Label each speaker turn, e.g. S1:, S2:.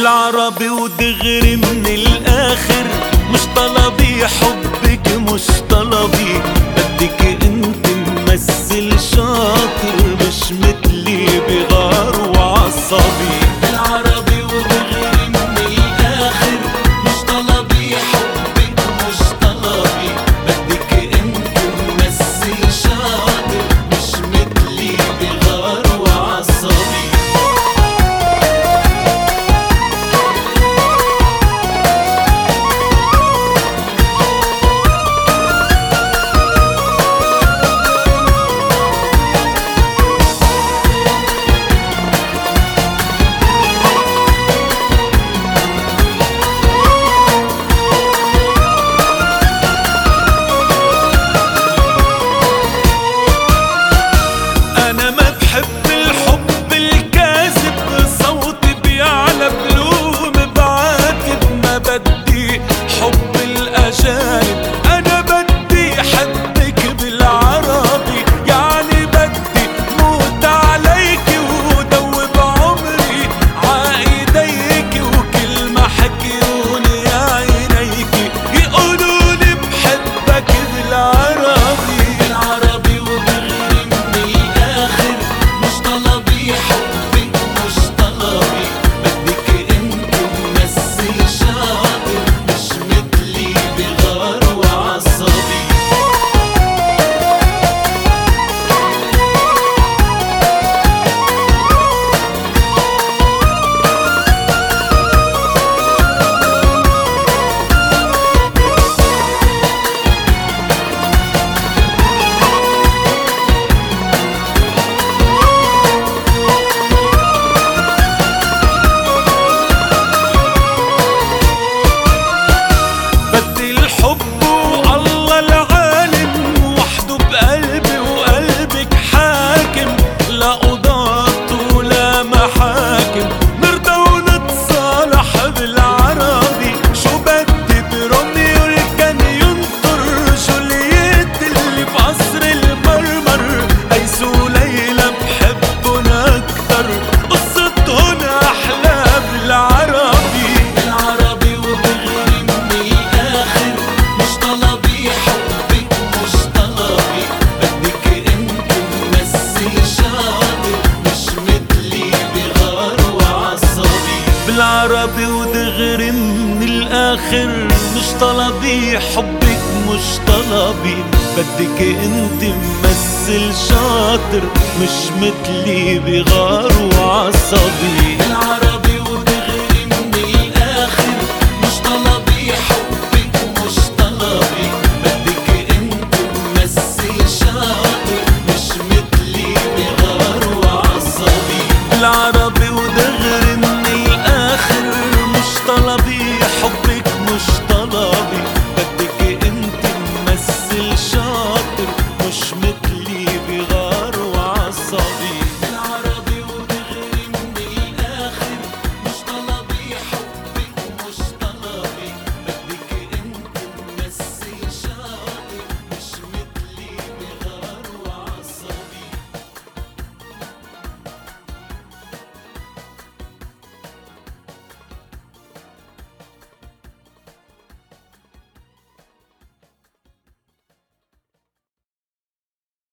S1: بالعربي ودغري من الاخر، مش طلبي حبك مش طلبي، بدك انت ممثل شاطر مش مثلي بغار وعصبي. بالعربي ودغري من الاخر، مش طلبي حبك مش طلبي، بدك انت ممثل شاطر مش مثلي بغار وعصبي. أنا بدي حبك بالعربي، يعني بدي موت عليك ودوب عمري عايديك، وكل ما حكيوني عينيك يقولولي بحبك بالعربي. بالعربي وبغري من الآخر، مش طلبي حبك مش طلبي، بدك انت ممثل شاطر مش مثلي بغار وعصبي. بدي الحب والله العالم وحده بقلبي وقلبك حاكم، لا قضاة ولا محاكم، نرضى ونتصالح بالعربي. شو بدي بروميو اللي كان ينطر جولييت اللي بقصر المرمر، قيس وليلى بحبن اكتر، قصتهن احلى بالعربي. بالعربي وبغري من الاخر، مش طلبي حبك مش طلبي، بدك انت ممثل شاطر مش مثلي بغار وعصبي. بالعربي ودغري من الاخر، مش طلبي حبك مش طلبي، بدك انت ممثل شاطر مش مثلي بغار وعصبي.